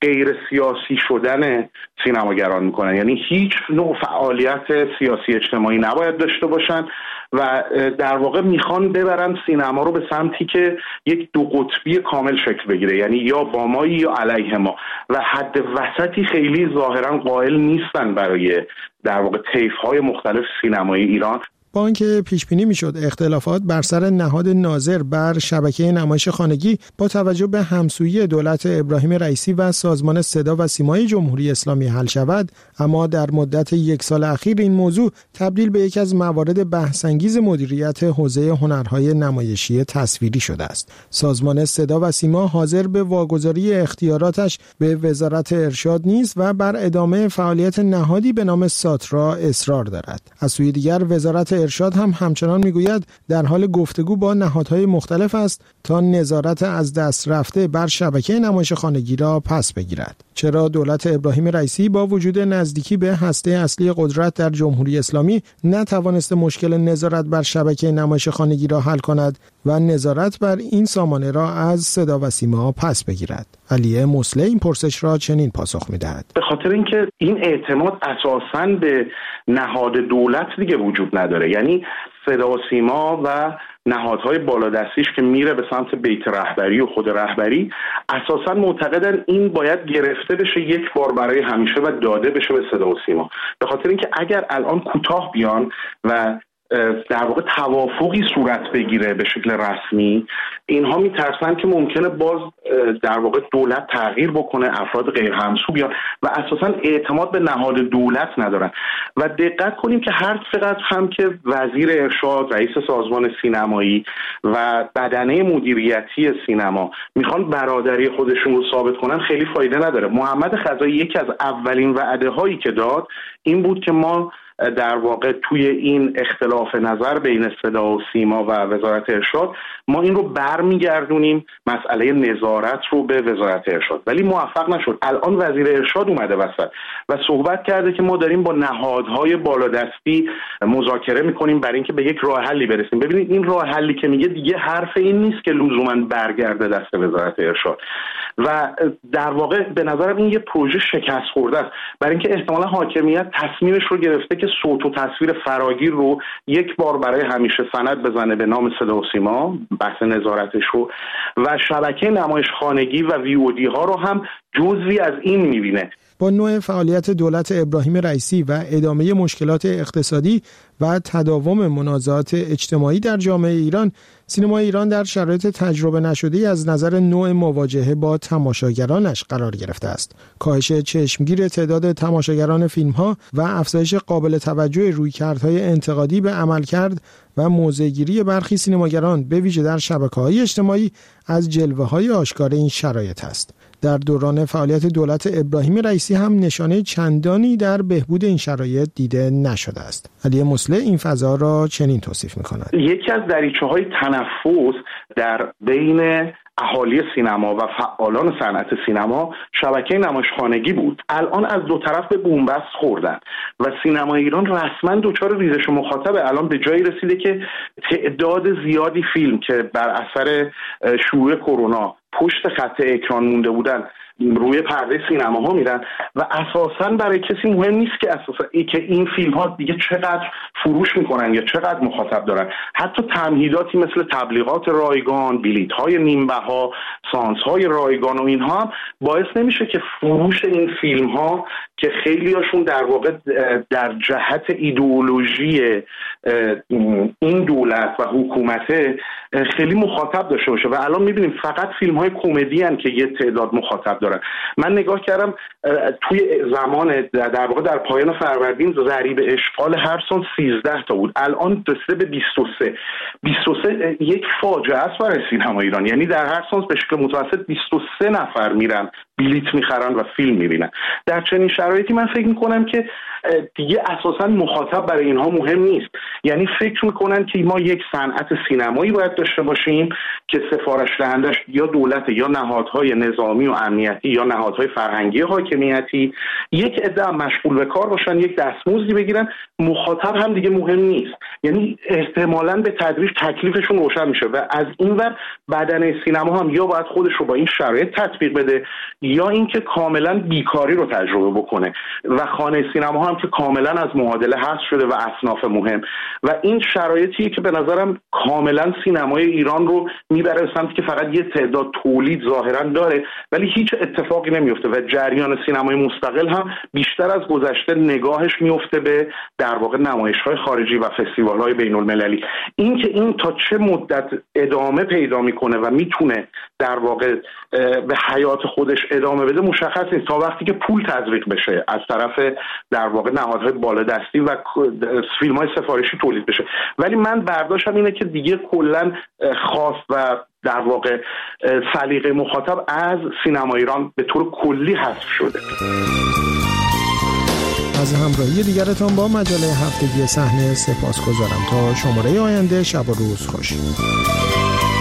غیر سیاسی شدن سینماگران میکنن. یعنی هیچ نوع فعالیت سیاسی اجتماعی نباید داشته باشن و در واقع میخوان ببرن سینما رو به سمتی که یک دو قطبی کامل شکل بگیره، یعنی یا با ما یا علیه ما، و حد وسطی خیلی ظاهرا قائل نیستن برای در واقع طیف‌های مختلف سینمای ایران. با آنکه پیش بینی میشد اختلافات بر سر نهاد ناظر بر شبکه نمایش خانگی با توجه به همسویی دولت ابراهیم رئیسی و سازمان صدا و سیمای جمهوری اسلامی حل شود، اما در مدت 1 سال اخیر این موضوع تبدیل به یکی از موارد بحث‌انگیز مدیریت حوزه هنرهای نمایشی تصویری شده است. سازمان صدا و سیما حاضر به واگذاری اختیاراتش به وزارت ارشاد نیست و بر ادامه فعالیت نهادی به نام ساترا اصرار دارد. از سوی دیگر وزارت ارشاد هم همچنان میگوید در حال گفتگو با نهادهای مختلف است تا نظارت از دست رفته بر شبکه نمایش خانگی را پس بگیرد. چرا دولت ابراهیم رئیسی با وجود نزدیکی به هسته اصلی قدرت در جمهوری اسلامی نتوانسته مشکل نظارت بر شبکه نمایش خانگی را حل کند و نظارت بر این سامانه را از صدا و سیما پس بگیرد؟ علی مسله این پرسش را چنین پاسخ می‌دهد: به خاطر اینکه این اعتماد اساساً به نهاد دولت دیگه وجود نداره. یعنی صدا و سیما و نهادهای بالادستیش که میره به سمت بیت رهبری و خود رهبری اساساً معتقدن این باید گرفته بشه یک بار برای همیشه و داده بشه به صدا و سیما. به خاطر اینکه اگر الان کوتاه بیان و در واقع توافقی صورت بگیره به شکل رسمی، اینها میترسن که ممکنه باز در واقع دولت تغییر بکنه، افراد غیر همسو بیان و اساسا اعتماد به نهاد دولت ندارن. و دقت کنیم که هر چقدر هم که وزیر ارشاد، رئیس سازمان سینمایی و بدنه مدیریتی سینما میخوان برادری خودشون رو ثابت کنن، خیلی فایده نداره. محمد خزایی یکی از اولین وعده هایی که داد این بود که ما در واقع توی این اختلاف نظر بین صدا و سیما و وزارت ارشاد ما این رو برمیگردونیم، مسئله نظارت رو به وزارت ارشاد، ولی موفق نشد. الان وزیر ارشاد اومده وسط و صحبت کرده که ما داریم با نهادهای بالادستی مذاکره میکنیم برای اینکه به یک راه حلی برسیم. ببینید این راه حلی که میگه دیگه حرف این نیست که لزوما برگرده دست وزارت ارشاد و در واقع به نظرم این یه پروژه شکست خورده است، برای اینکه احتمالاً حاکمیت تصمیمش رو گرفته که صوت و تصویر فراگیر رو یک بار برای همیشه سند بزنه به نام صدا و سیما، بحث نظارتش رو، و شبکه نمایش خانگی و VOD ها رو هم جزوی از این میبینه. با نوع فعالیت دولت ابراهیم رئیسی و ادامه مشکلات اقتصادی و تداوم منازعات اجتماعی در جامعه ایران، سینمای ایران در شرایط تجربه نشده از نظر نوع مواجهه با تماشاگرانش قرار گرفته است. کاهش چشمگیر تعداد تماشاگران فیلم‌ها و افزایش قابل توجه رویکردهای انتقادی به عملکرد و موضع‌گیری برخی سینماگران به ویژه در شبکه‌های اجتماعی از جلوه‌های آشکار این شرایط است. در دوران فعالیت دولت ابراهیم رئیسی هم نشانه چندانی در بهبود این شرایط دیده نشده است. علی مسله این فضا را چنین توصیف می‌کند: یکی از دریچه‌های تنفس در بین اهالی سینما و فعالان صنعت سینما شبکه نمایشخانگی بود. الان از دو طرف به بن‌بست خوردن و سینما ایران رسما دچار ریزش مخاطبه. الان به جایی رسیده که تعداد زیادی فیلم که بر اثر شیوع کرونا پشت خط اکران مونده بودن روی پرده سینماها میرن و اساساً برای کسی مهم نیست که که این فیلم ها دیگه چقدر فروش میکنن یا چقدر مخاطب دارن. حتی تمهیداتی مثل تبلیغات رایگان، بلیط های نیم بها، سانس های رایگان و اینها هم باعث نمیشه که فروش این فیلم ها که خیلی هاشون در واقع در جهت ایدئولوژی این دولت و حکومت خیلی مخاطب داشته باشه. و الان میبینیم فقط فیلم های کمدی ان که یه تعداد مخاطب دارن. من نگاه کردم توی زمان در واقع در پایان فروردین ضریب اشغال هر سال 13 تا بود، الان رسیده به 23 یک فاجعه است برای سینما ایران. یعنی در هر سال به شکل متوسط 23 نفر میرن بلیط میخرن و فیلم میبینن. در چنین شرایطی من فکر میکنم که دیگه اساسا مخاطب برای اینها مهم نیست. یعنی فکر میکنن که ما یک صنعت سینمایی باید داشته باشیم که سفارش دهندش یا دولت یا نهادهای نظامی و امنیتی یا نهادهای فرهنگی حاکمیتی، یک عده مشغول به کار باشن، یک دستمزدی بگیرن، مخاطب هم دیگه مهم نیست. یعنی احتمالاً به تدریج تکلیفشون روشن میشه و از این ور بدنه سینما هم یا باید خودش رو با این شرایط تطبیق بده یا اینکه کاملا بیکاری رو تجربه بکنه و خانه سینما هم که کاملا از معادله حذف شده و اصناف مهم و این شرایطیه که به نظرم کاملا سینمای ایران رو میبره به سمتی که فقط یه تعداد تولید ظاهرا داره ولی هیچ اتفاقی نمیفته و جریان سینمای مستقل هم بیشتر از گذشته نگاهش میفته به در واقع نمایش‌های خارجی و فستیوال‌های بین‌المللی. این که این تا چه مدت ادامه پیدا میکنه و میتونه در واقع به حیات خودش ادامه بده مشخص نیست تا وقتی که پول تزریق بشه از طرف در واقع نهادهای بالادستی و فیلم‌های سفارشی تولید بشه. ولی من برداشتم اینه که دیگه کلاً خواست و در واقع سلیقه مخاطب از سینما ایران به طور کلی حذف شده. از همراهی دیگرتان با مجله هفتگی صحنه سپاسگزارم. تا شماره آینده شب و روز خوش.